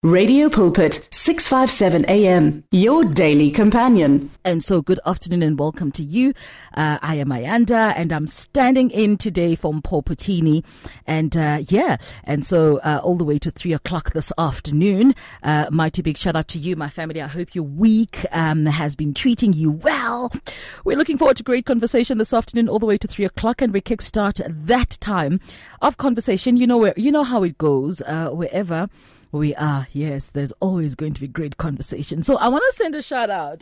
Radio Pulpit, 657 AM, your daily companion. And so good afternoon and welcome to you. I am Ayanda and I'm standing in today from Paul Putini. And so all the way to 3 o'clock this afternoon. Mighty big shout out to you, my family. I hope your week has been treating you well. We're looking forward to great conversation this afternoon all the way to 3 o'clock, and we kickstart that time of conversation. You know how it goes wherever we are. Yes, there's always going to be great conversation. So I want to send a shout out.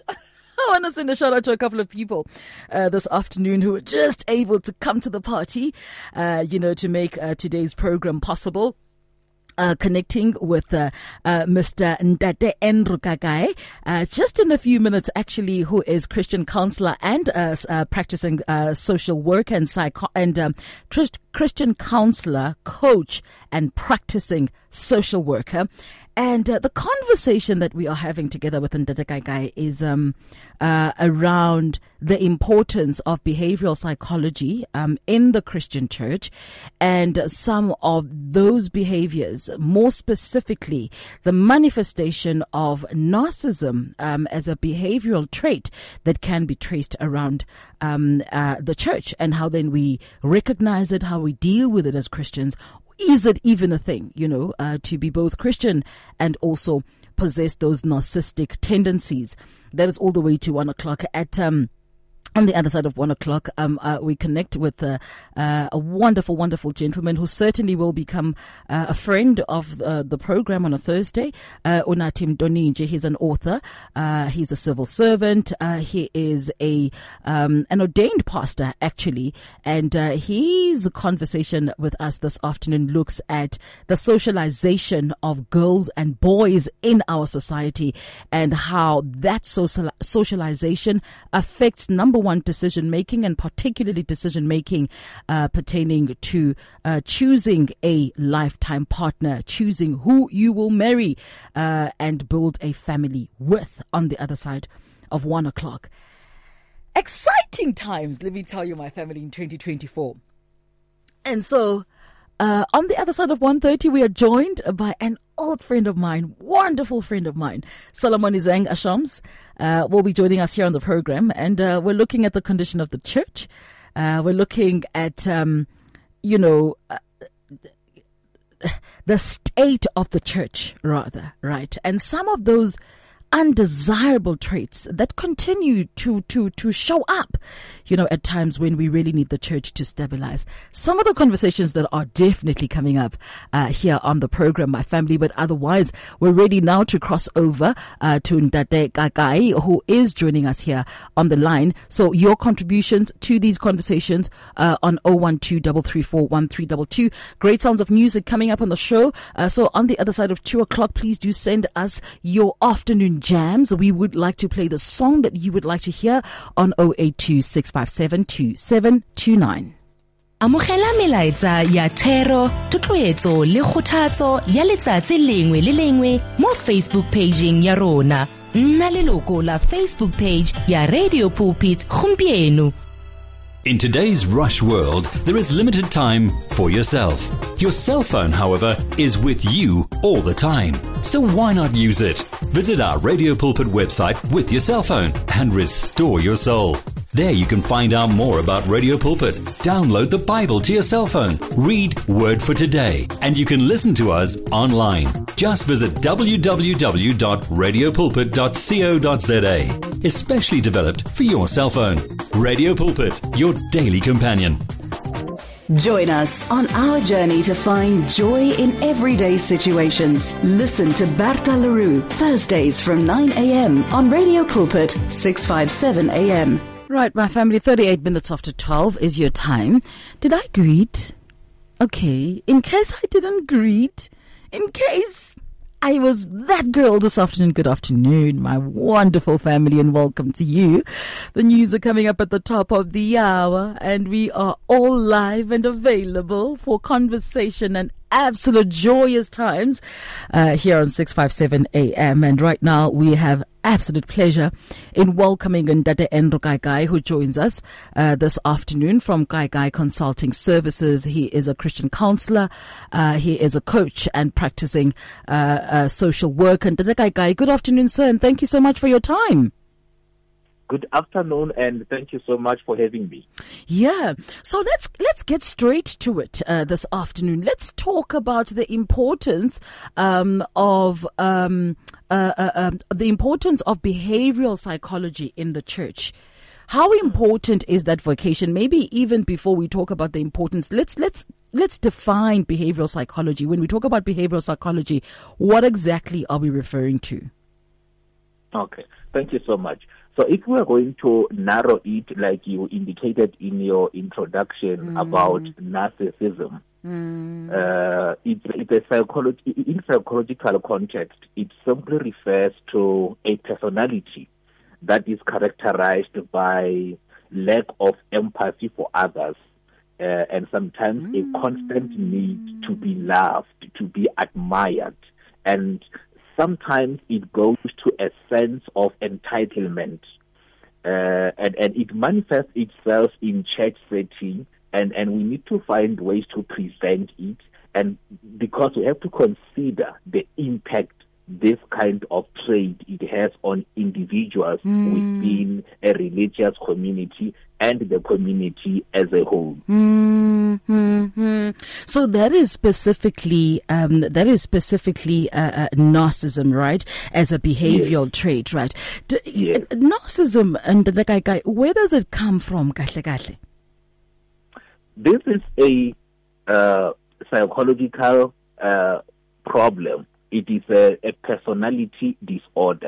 To a couple of people this afternoon who were just able to come to the party, to make today's program possible. Connecting with Mr. Ndate Andrew Kagai just in a few minutes, actually, who is Christian counselor and practicing social work and Christian counselor, coach, and practicing social worker. And the conversation that we are having together with Ndate Kagai is around the importance of behavioral psychology in the Christian church, and some of those behaviors, more specifically the manifestation of narcissism as a behavioral trait that can be traced around the church, and how then we recognize it, how we deal with it as Christians. Is it even a thing, to be both Christian and also possess those narcissistic tendencies? That is all the way to 1 o'clock. On the other side of 1 o'clock, we connect with a wonderful, wonderful gentleman who certainly will become a friend of the program on a Thursday. Unatim Doninje, he's an author. He's a civil servant. He is an ordained pastor, actually. And his conversation with us this afternoon looks at the socialization of girls and boys in our society, and how that socialization affects, number one, decision making, and particularly decision making pertaining to choosing a lifetime partner, choosing who you will marry and build a family with on the other side of 1 o'clock. Exciting times, let me tell you, my family, in 2024. And so on the other side of 1:30, we are joined by an old friend of mine, wonderful friend of mine, Solomon Izeng Ashams, will be joining us here on the program. And we're looking at the condition of the church. We're looking at, the state of the church, rather, right? And some of those undesirable traits that continue to show up, at times when we really need the church to stabilize. Some of the conversations that are definitely coming up here on the program, my family, but otherwise we're ready now to cross over to Ndate Kagai, who is joining us here on the line. So your contributions to these conversations on 012-334-1322. Great sounds of music coming up on the show. So on the other side of 2 o'clock, please do send us your afternoon jams. We would like to play the song that you would like to hear on 082-657-2729. Amogela melaetsa ya thero, tutloetso le kgothatso ya letsatsi lengwe le lengwe mo Facebook pageng ya rona. Nna leloko la Facebook page ya Radio Pulpit gompieno. In today's rush world, there is limited time for yourself. Your cell phone, however, is with you all the time. So why not use it? Visit our Radio Pulpit website with your cell phone and restore your soul. There you can find out more about Radio Pulpit, download the Bible to your cell phone, read Word for Today, and you can listen to us online. Just visit www.radiopulpit.co.za, especially developed for your cell phone. Radio Pulpit, your daily companion. Join us on our journey to find joy in everyday situations. Listen to Berta Leroux, Thursdays from 9 a.m. on Radio Pulpit, 657 a.m. Right, my family, 38 minutes after 12 is your time. Did I greet? Okay, in case I didn't greet, in case I was that girl this afternoon, good afternoon, my wonderful family, and welcome to you. The news are coming up at the top of the hour, and we are all live and available for conversation and absolute joyous times here on 657 AM. And right now we have absolute pleasure in welcoming Ndate Andrew Gaigai, who joins us this afternoon from Gaigai Consulting Services. He is a Christian counselor. He is a coach and practicing social work. And Ndate Gaigai, good afternoon, sir, and thank you so much for your time. Good afternoon, and thank you so much for having me. Yeah. So let's get straight to it this afternoon. Let's talk about the importance of behavioral psychology in the church. How important is that vocation? Maybe even before we talk about the importance, let's define behavioral psychology. When we talk about behavioral psychology, what exactly are we referring to? Okay. Thank you so much. So if we are going to narrow it, like you indicated in your introduction about narcissism, it's a psychology. In psychological context, it simply refers to a personality that is characterized by lack of empathy for others, and sometimes a constant need to be loved, to be admired, and sometimes it goes to a sense of entitlement, and it manifests itself in church setting, and we need to find ways to prevent it, and because we have to consider the impact this kind of trait it has on individuals within a religious community and the community as a whole. So that is specifically narcissism, right? As a behavioral trait, right? Narcissism, and the guy, where does it come from? This is a psychological problem. It is a personality disorder.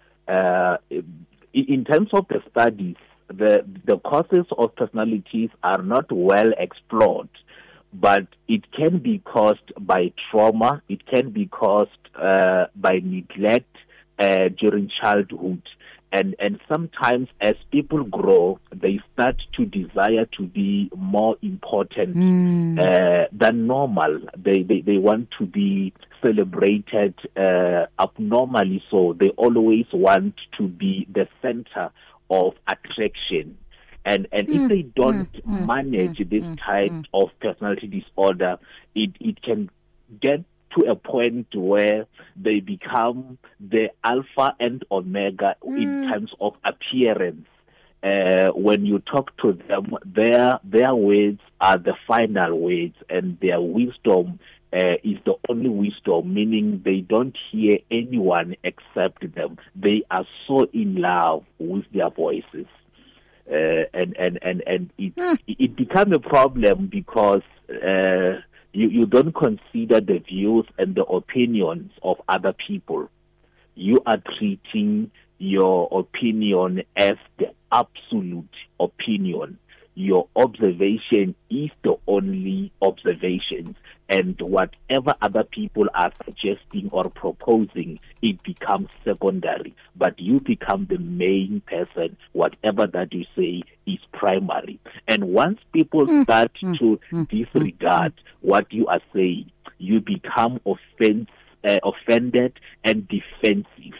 In terms of the studies, the causes of personalities are not well explored, but it can be caused by trauma. It can be caused by neglect during childhood. And sometimes as people grow, they start to desire to be more important than normal. They want to be celebrated abnormally, so they always want to be the center of attraction. And if they don't manage this type of personality disorder, it can get to a point where they become the alpha and omega in terms of appearance. When you talk to them, their words are the final words, and their wisdom is the only wisdom, meaning they don't hear anyone except them. They are so in love with their voices. And it becomes a problem because you don't consider the views and the opinions of other people. You are treating your opinion as the absolute opinion. Your observation is the only observation, and whatever other people are suggesting or proposing, it becomes secondary. But you become the main person. Whatever that you say is primary. And once people start to disregard what you are saying, you become offended and defensive.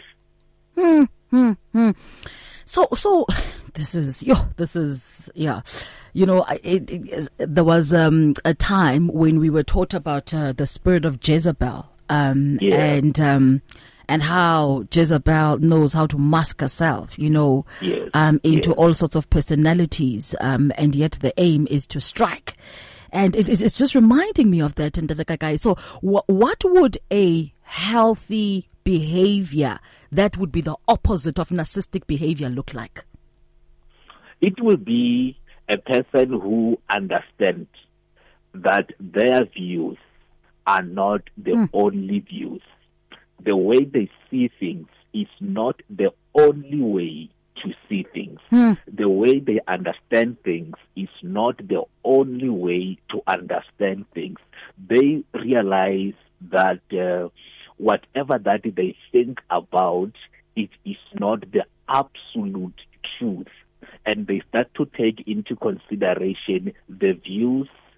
So this is you know, there was a time when we were taught about the spirit of Jezebel, and how Jezebel knows how to mask herself, you know, into all sorts of personalities, and yet the aim is to strike. And it's just reminding me of that. And so what would a healthy behavior that would be the opposite of narcissistic behavior look like? It will be a person who understands that their views are not the only views. The way they see things is not the only way to see things. The way they understand things is not the only way to understand things. They realize that whatever that they think about, it is not the absolute truth. And they start to take into consideration the views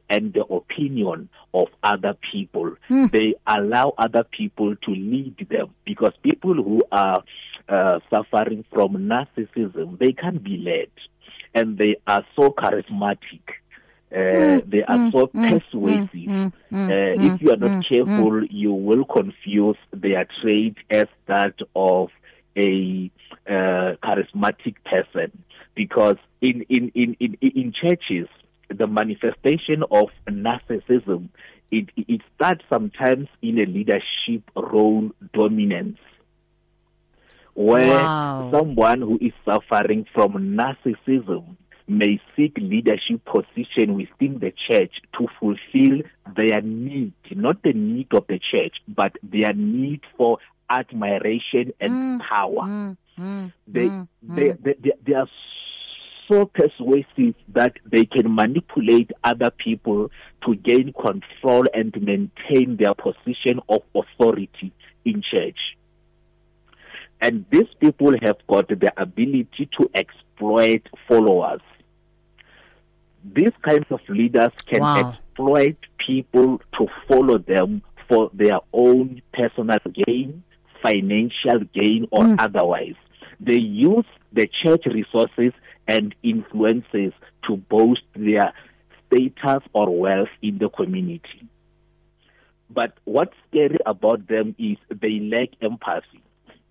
and the opinion of other people. They allow other people to lead them, because people who are suffering from narcissism, they can be led, and they are so charismatic. They are so persuasive. If you are not careful, you will confuse their trait as that of a charismatic person, because in churches, the manifestation of narcissism, it starts sometimes in a leadership role dominance, where someone who is suffering from narcissism may seek leadership position within the church to fulfill their need, not the need of the church, but their need for admiration and power. They are so persuasive that they can manipulate other people to gain control and maintain their position of authority in church. And these people have got the ability to exploit followers. These kinds of leaders can exploit people to follow them for their own personal gain, financial gain, or otherwise. They use the church resources and influences to boast their status or wealth in the community. But what's scary about them is they lack empathy.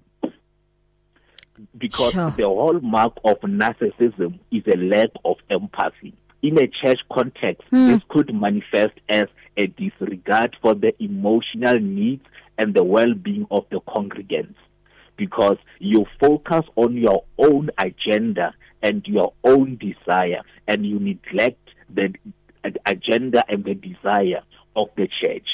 Because the hallmark of narcissism is a lack of empathy. In a church context, this could manifest as a disregard for the emotional needs and the well-being of the congregants, because you focus on your own agenda and your own desire, and you neglect the agenda and the desire of the church.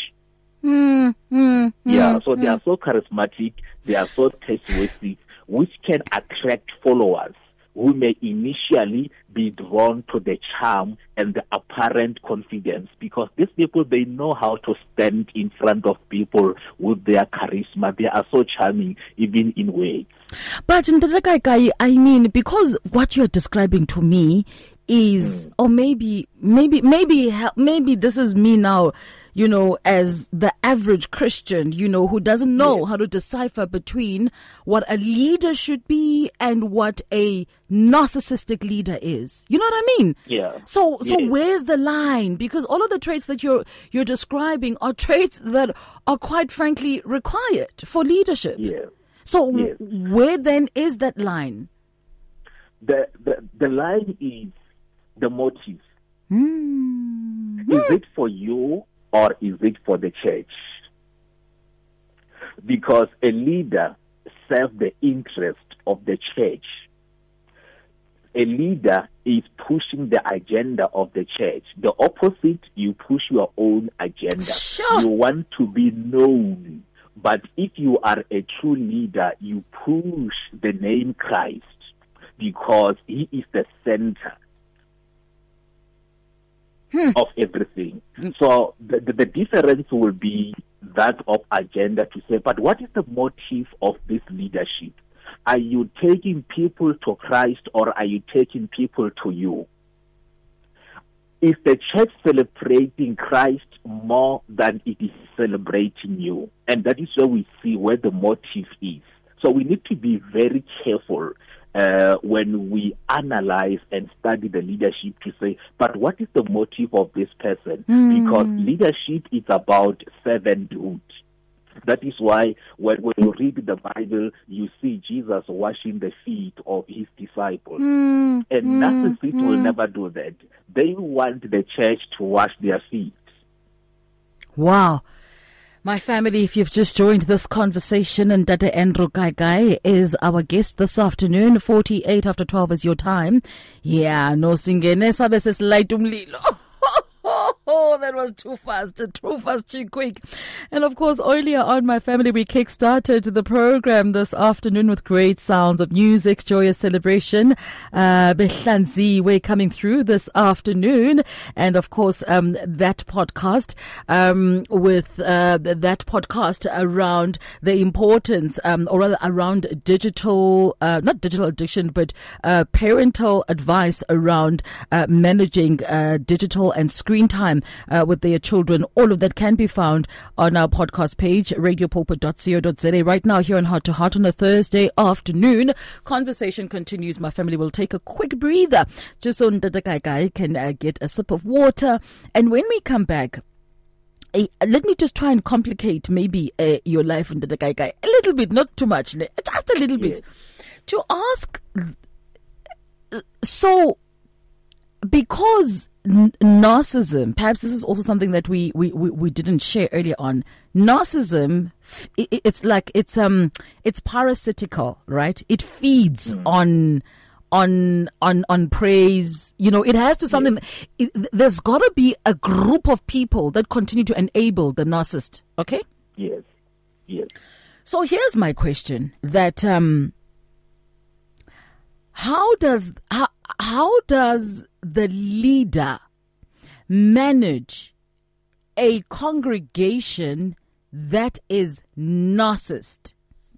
So they are so charismatic, they are so persuasive, which can attract followers who may initially be drawn to the charm and the apparent confidence, because these people, they know how to stand in front of people with their charisma. They are so charming, even in ways. But I mean, because what you're describing to me is, or maybe this is me now, you know, as the average Christian, you know, who doesn't know how to decipher between what a leader should be and what a narcissistic leader is. You know what I mean? Yeah. So where's the line? Because all of the traits that you're describing are traits that are quite frankly required for leadership. Yeah. So where then is that line? The line is the motive. Is it for you or is it for the church? Because a leader serves the interest of the church. A leader is pushing the agenda of the church. The opposite, you push your own agenda. Sure. You want to be known. But if you are a true leader, you push the name Christ because he is the center of everything. So the difference will be that of agenda, to say, but what is the motive of this leadership? Are you taking people to Christ or are you taking people to you? Is the church celebrating Christ more than it is celebrating you? And that is where we see where the motive is. So we need to be very careful when we analyze and study the leadership to say, but what is the motive of this person? Because leadership is about servanthood. That is why when you read the Bible, you see Jesus washing the feet of his disciples. And narcissists will never do that. They want the church to wash their feet. Wow. My family, if you've just joined this conversation, and Dada Andrew Gaigai is our guest this afternoon, 48 after 12 is your time. Yeah, no singene sabe seslight umlilo. Oh, that was too fast, too quick. And of course, earlier on, my family, we kick-started the program this afternoon with great sounds of music, joyous celebration. Behlanzi, we're coming through this afternoon. And of course, that podcast, with that podcast around the importance, or rather around digital, not digital addiction, but parental advice around managing digital and screen time time with their children. All of that can be found on our podcast page, radiopulpit.co.za. Right now, here on Heart to Heart on a Thursday afternoon, conversation continues. My family will take a quick breather just so that the guy can get a sip of water. And when we come back, let me just try and complicate maybe your life in the guy a little bit, not too much, just a little bit, to ask. So, because narcissism, perhaps this is also something that we didn't share earlier on. Narcissism, it's parasitical, right? It feeds on praise. You know, it has to something. There's got to be a group of people that continue to enable the narcissist. Okay. Yes. So here's my question: that how does the leader manage a congregation that is narcissist?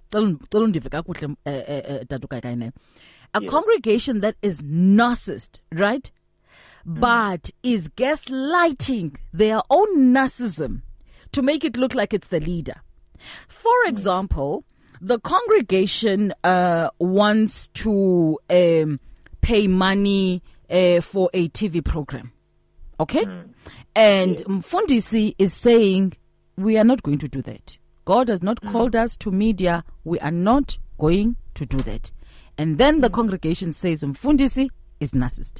A congregation that is narcissist, right? But is gaslighting their own narcissism to make it look like it's the leader. For example, the congregation wants to pay money for a TV program, okay? And Mfundisi is saying, we are not going to do that. God has not called us to media. We are not going to do that. And then the congregation says, Mfundisi is narcissist.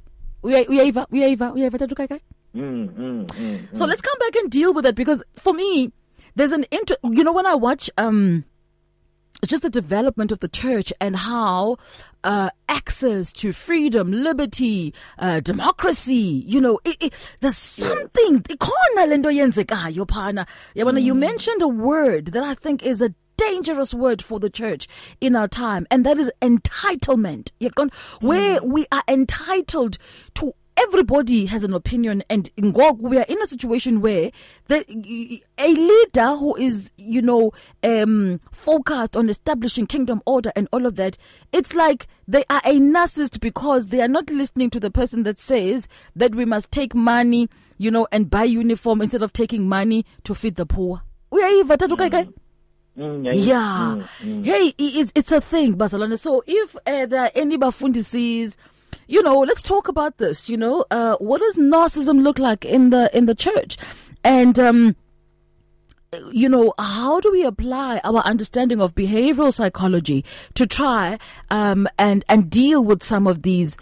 So let's come back and deal with that, because for me, there's an when I watch just the development of the church and how access to freedom, liberty, democracy, there's something. You mentioned a word that I think is a dangerous word for the church in our time, and that is entitlement. Where we are entitled to. Everybody has an opinion, and in Ngog, we are in a situation where a leader who is, focused on establishing kingdom order and all of that, it's like they are a narcissist because they are not listening to the person that says that we must take money, and buy uniform instead of taking money to feed the poor. Hey, it's a thing, Barcelona. So if there are any Bafundisis, let's talk about this. What does narcissism look like in the church? And, how do we apply our understanding of behavioral psychology to try and deal with some of these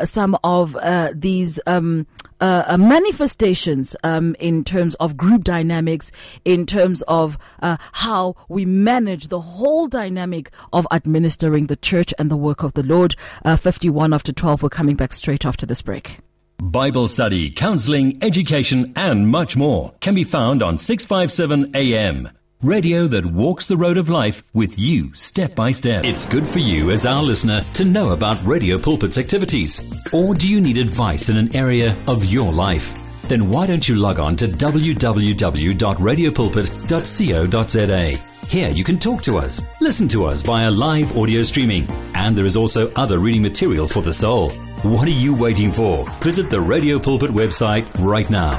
manifestations in terms of group dynamics, in terms of how we manage the whole dynamic of administering the church and the work of the Lord. 51 after 12, we're coming back straight after this break. Bible study, counseling, education, and much more can be found on 657 AM. Radio that walks the road of life with you step by step. It's good for you as our listener to know about Radio Pulpit's activities. Or do you need advice in an area of your life? Then why don't you log on to www.radiopulpit.co.za. Here you can talk to us, listen to us via live audio streaming, and there is also other reading material for the soul. What are you waiting for? Visit the Radio Pulpit website right now,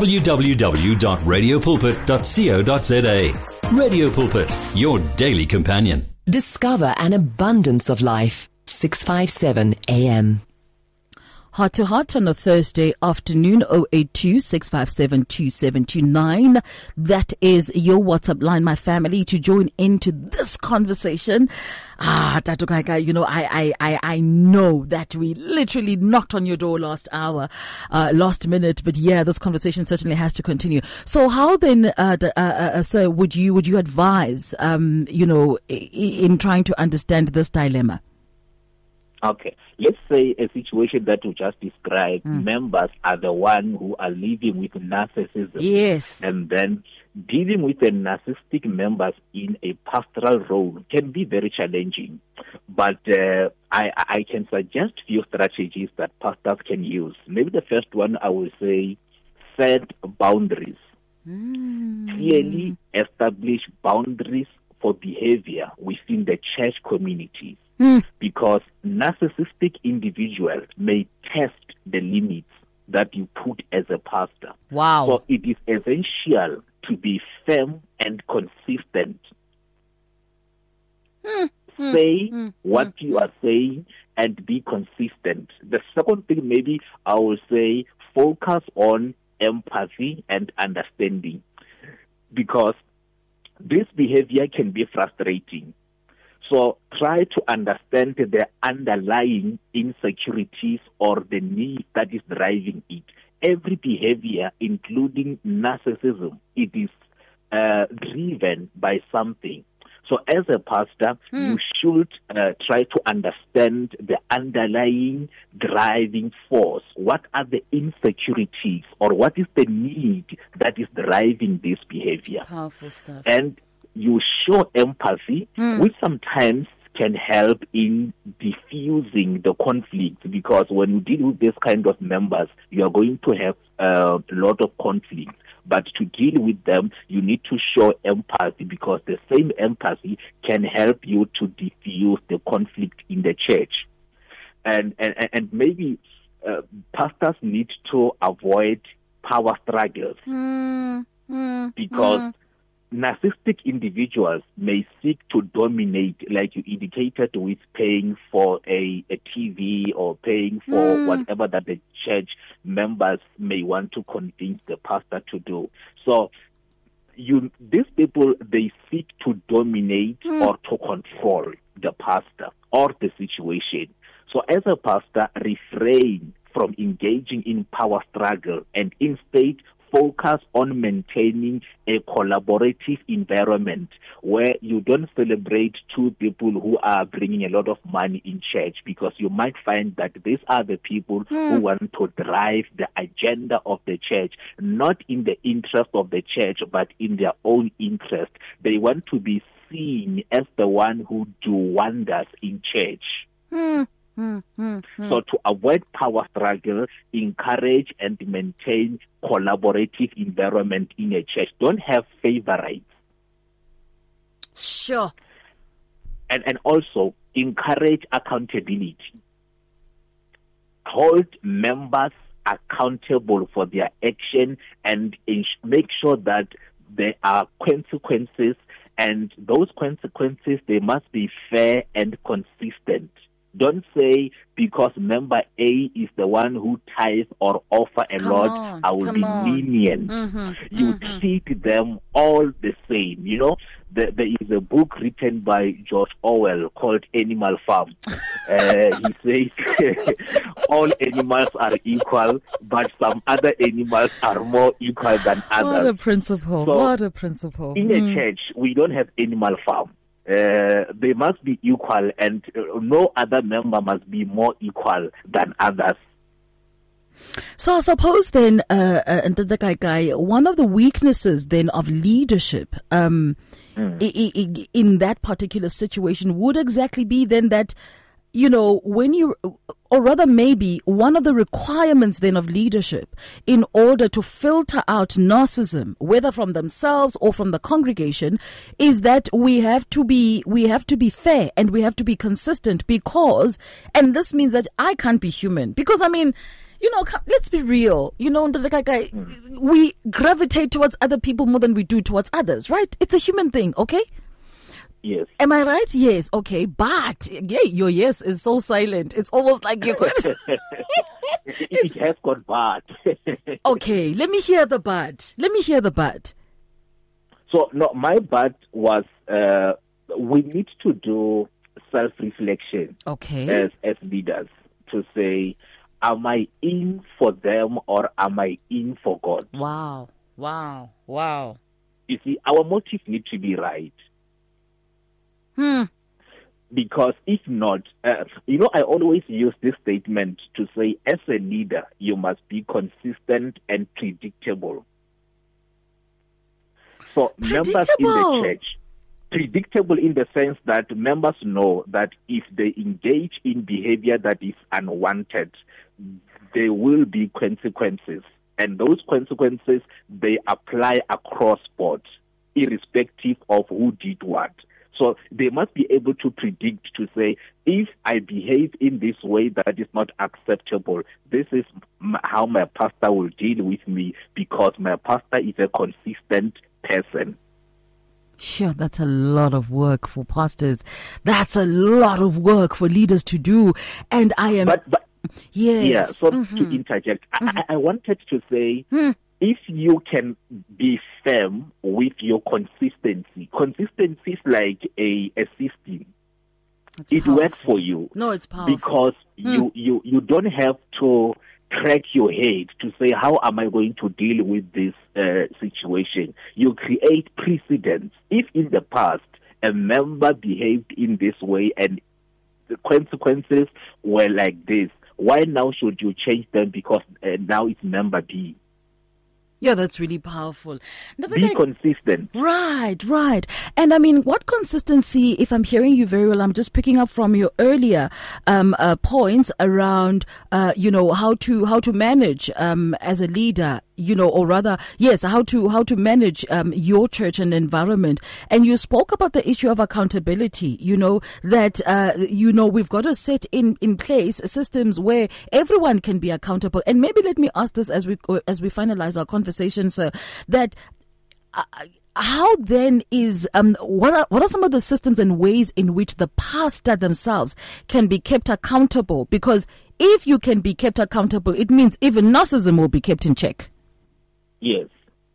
www.radiopulpit.co.za. Radio Pulpit, your daily companion. Discover an abundance of life. 657 AM. Heart to Heart on a Thursday afternoon, 082-657-2729. That is your WhatsApp line, my family, to join into this conversation. Tatu Kaka, I know that we literally knocked on your door last minute, but yeah, this conversation certainly has to continue. So how then, sir, would you advise, in trying to understand this dilemma? Okay, let's say a situation that you just described, members are the one who are living with narcissism. Yes. And then dealing with the narcissistic members in a pastoral role can be very challenging. But I can suggest few strategies that pastors can use. Maybe the first one I will say, set boundaries. Clearly establish boundaries for behavior within the church community. Because narcissistic individuals may test the limits that you put as a pastor. Wow. So it is essential to be firm and consistent. Say what you are saying and be consistent. The second thing, maybe I will say, focus on empathy and understanding, because this behavior can be frustrating. So try to understand the underlying insecurities or the need that is driving it. Every behavior, including narcissism, it is driven by something. So as a pastor, you should try to understand the underlying driving force. What are the insecurities, or what is the need that is driving this behavior? Powerful stuff. And you show empathy, which sometimes can help in diffusing the conflict, because when you deal with this kind of members, you are going to have a lot of conflict. But to deal with them, you need to show empathy, because the same empathy can help you to diffuse the conflict in the church. And maybe pastors need to avoid power struggles, because narcissistic individuals may seek to dominate, like you indicated, with paying for a TV or paying for whatever that the church members may want to convince the pastor to do. So these people, they seek to dominate or to control the pastor or the situation. So as a pastor, refrain from engaging in power struggle and instead focus on maintaining a collaborative environment where you don't celebrate two people who are bringing a lot of money in church, because you might find that these are the people who want to drive the agenda of the church, not in the interest of the church, but in their own interest. They want to be seen as the one who do wonders in church. So to avoid power struggle, encourage and maintain collaborative environment in a church. Don't have favorites. Sure. And also encourage accountability. Hold members accountable for their action and make sure that there are consequences, and those consequences, they must be fair and consistent. Don't say because member A is the one who tithes or offer a lot, I will be lenient. You treat them all the same. You know, there is a book written by George Orwell called Animal Farm. He says all animals are equal, but some other animals are more equal than others. What a principle. So, what a principle. In a church, we don't have Animal Farm. They must be equal, and no other member must be more equal than others. So I suppose then, one of the weaknesses then of leadership in that particular situation would exactly be then that, you know, when you, or rather maybe one of the requirements then of leadership in order to filter out narcissism, whether from themselves or from the congregation, is that we have to be fair and we have to be consistent, because, and this means that I can't be human, because I mean, you know, let's be real, you know, we gravitate towards other people more than we do towards others, right? It's a human thing, okay? Yes. Am I right? Yes. Okay. But yeah, your yes is so silent. It's almost like you could. It has got bad. Okay. Let me hear the but. So no, my but was we need to do self-reflection. Okay. As leaders, to say, am I in for them or am I in for God? Wow. You see, our motive need to be right. Because if not, you know, I always use this statement to say, as a leader, you must be consistent and predictable. So members in the church, predictable in the sense that members know that if they engage in behavior that is unwanted, there will be consequences. And those consequences, they apply across board, irrespective of who did what. So they must be able to predict, to say, if I behave in this way that is not acceptable, this is how my pastor will deal with me, because my pastor is a consistent person. Sure, that's a lot of work for pastors. That's a lot of work for leaders to do. And I am... But yes. Yeah, so to interject, I wanted to say, if you can be firm with your consistency is like a system. It works for you. No, it's powerful. Because you don't have to crack your head to say, how am I going to deal with this situation? You create precedents. If in the past a member behaved in this way and the consequences were like this, why now should you change them because now it's member B? Yeah, that's really powerful. Be consistent. Right. And I mean, what consistency, if I'm hearing you very well, I'm just picking up from your earlier points around, how to manage as a leader, or rather, yes, how to manage your church and environment. And you spoke about the issue of accountability, that, we've got to set in place systems where everyone can be accountable. And maybe let me ask this as we finalize our conversation, sir, that how then is what are some of the systems and ways in which the pastor themselves can be kept accountable? Because if you can be kept accountable, it means even narcissism will be kept in check. Yes.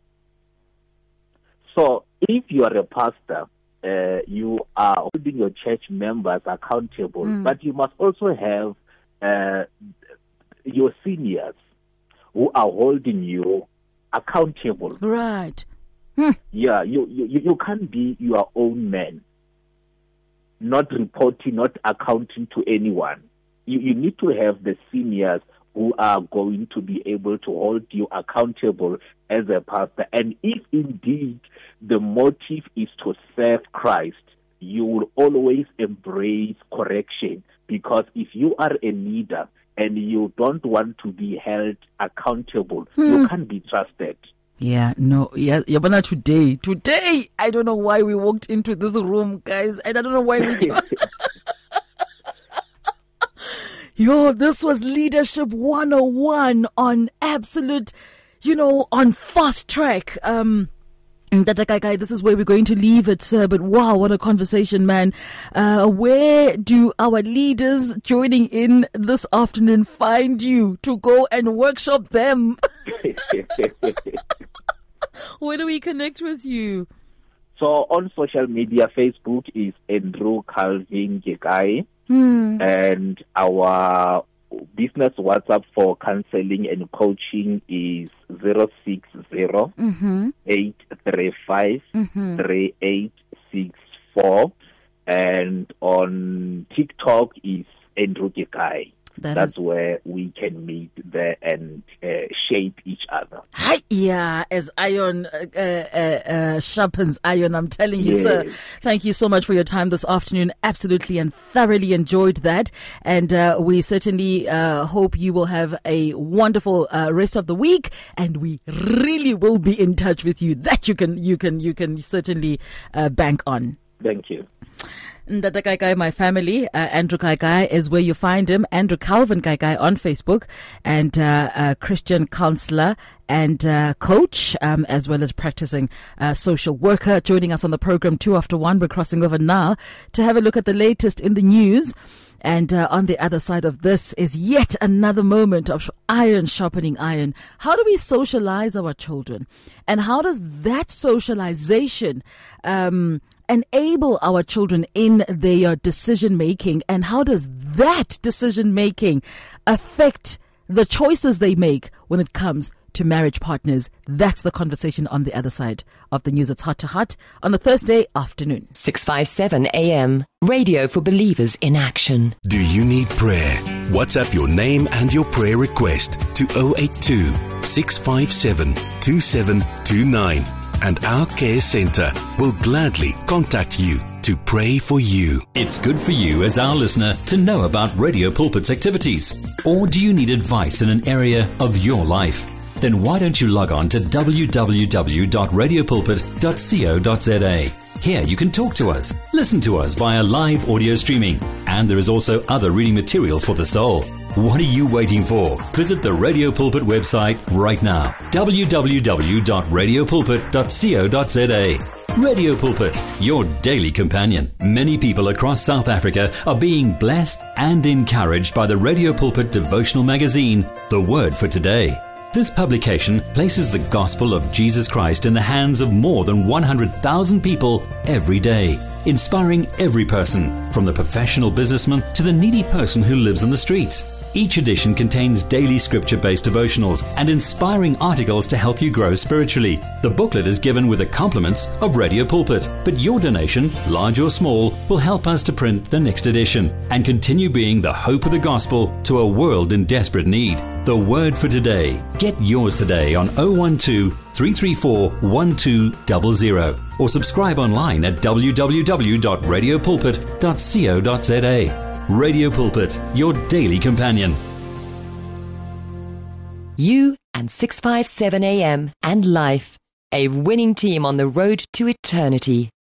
So if you are a pastor, you are holding your church members accountable, but you must also have your seniors who are holding you accountable. Right. Yeah, you can't be your own man, not reporting, not accounting to anyone. You need to have the seniors who are going to be able to hold you accountable as a pastor. And if indeed the motive is to serve Christ, you will always embrace correction, because if you are a leader and you don't want to be held accountable, you can't be trusted. Yeah, no, Yabana, today, I don't know why we walked into this room, guys, and I don't know why we... This was Leadership 101 on absolute, on fast track. This is where we're going to leave it, sir. But wow, what a conversation, man. Where do our leaders joining in this afternoon find you to go and workshop them? Where do we connect with you? So on social media, Facebook is Andrew Calvin Gekai. And our business WhatsApp for counseling and coaching is 060-835-3864. And on TikTok is Andrew Gekai. That's where we can meet there and shape each other. Yeah, as iron sharpens iron, I'm telling you, sir. Thank you so much for your time this afternoon. Absolutely and thoroughly enjoyed that. And we certainly hope you will have a wonderful rest of the week. And we really will be in touch with you. That you can certainly bank on. Thank you. Ndata Kaikai, my family, Andrew Kaikai is where you find him. Andrew Calvin Kaikai on Facebook, and Christian counselor and coach, as well as practicing social worker. Joining us on the program 2 after 1. We're crossing over now to have a look at the latest in the news. And on the other side of this is yet another moment of iron sharpening iron. How do we socialize our children? And how does that socialization enable our children in their decision making? And how does that decision making affect the choices they make when it comes to marriage partners? That's the conversation on the other side of the news. It's Heart to Heart on a Thursday afternoon. 657 AM, radio for believers in action. Do you need prayer? WhatsApp your name and your prayer request to 082 657 2729, and our care center will gladly contact you to pray for you. It's good for you as our listener to know about Radio Pulpit's activities. Or do you need advice in an area of your life? Then why don't you log on to www.radiopulpit.co.za. Here you can talk to us, listen to us via live audio streaming, and there is also other reading material for the soul. What are you waiting for? Visit the Radio Pulpit website right now. www.radiopulpit.co.za. Radio Pulpit, your daily companion. Many people across South Africa are being blessed and encouraged by the Radio Pulpit devotional magazine, The Word for Today. This publication places the gospel of Jesus Christ in the hands of more than 100,000 people every day, inspiring every person, from the professional businessman to the needy person who lives on the streets. Each edition contains daily scripture-based devotionals and inspiring articles to help you grow spiritually. The booklet is given with the compliments of Radio Pulpit, but your donation, large or small, will help us to print the next edition and continue being the hope of the gospel to a world in desperate need. The Word for Today. Get yours today on 012-334-1200 or subscribe online at www.radiopulpit.co.za. Radio Pulpit, your daily companion. You and 657 AM and life, a winning team on the road to eternity.